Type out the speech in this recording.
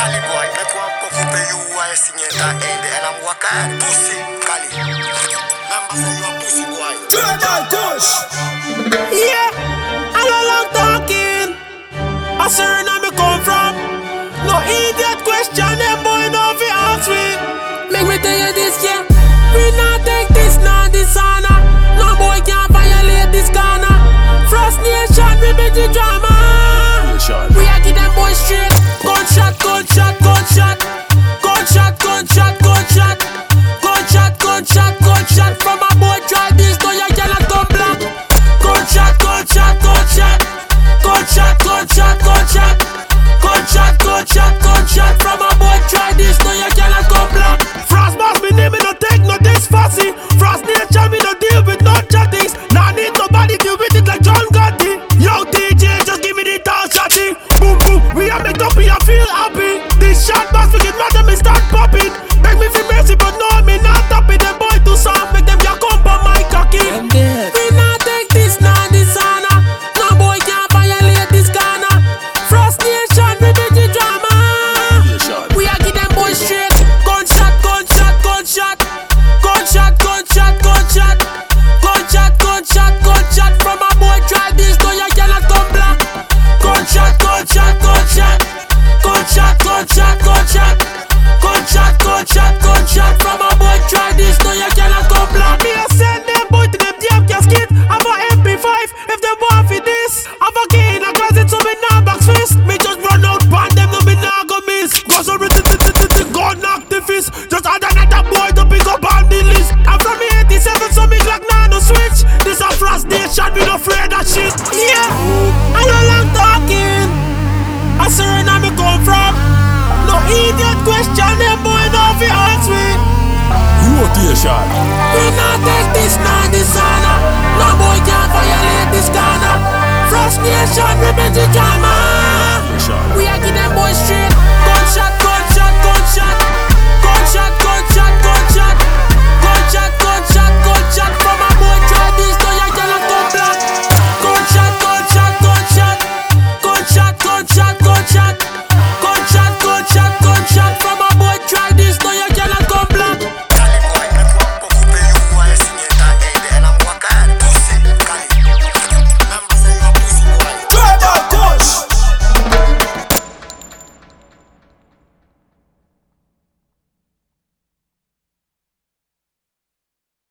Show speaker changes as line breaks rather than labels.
Cali boy, make one puff up you while singing that end and I'm walking pussy, Cali. Remember say you a pussy boy.
Global Kush.
Yeah, I don't like talking. I say where me come from. No idiot question, them boy no fi ask me. Make me tell you this, yeah. We not take this, not dishonor. No boy can violate this corner. Frost Nation, we make the drama. We a give them boys straight. Gunshot, gunshot, gunshot. Gunshot, gunshot, gunshot. Gunshot, gunshot, gunshot. From a boy try this, no you cannot come black. Gunshot, gunshot, gunshot. Gunshot, gunshot, gunshot. Gunshot, gunshot, gunshot. From a boy try this, no you cannot come black. Frost boss, me name me no take no this fussy. Frost Nation, me no deal with no chattings. Nah need nobody deal with it like John Gotti. Yo DJ, just give me the tall shotty. Boom boom, we are make up, we are feel happy. This shot boss, forget mad and me start popping. Beg me for mercy, but no, me not happy. Them boy too soft, make them ya come on my cocky. We not take this, not dishonor. No boy can violate this corner. Frost Nation, we make the drama. We are give them boys straight. Gunshot, gunshot, gunshot. Gunshot, gunshot, gunshot. Gunshot, gunshot, gunshot. From a boy try this, no you cannot come black. Gunshot, gunshot, gunshot. Gunshot, gunshot, gunshot. Gunshot, gunshot, gunshot. From a boy try this, no you cannot come black. Me a send them boy to them damn casket. I'm a MP5 if them want for this. I'm a key in a closet so me nah box fist. Me just run out pan them, no me nah go miss. Go so go knock the fist. Just add another boy to pick up on the list. I'm from 87 so me Glock nah no switch. This a Frost Nation, me no afraid of shit. Yeah, I don't like talking. I say where me come from. No idiot question, them boy no fi ask me.
Rotation.
We not take this, not dishonor. No boy can violate this corner. Frost Nation, we make the drama.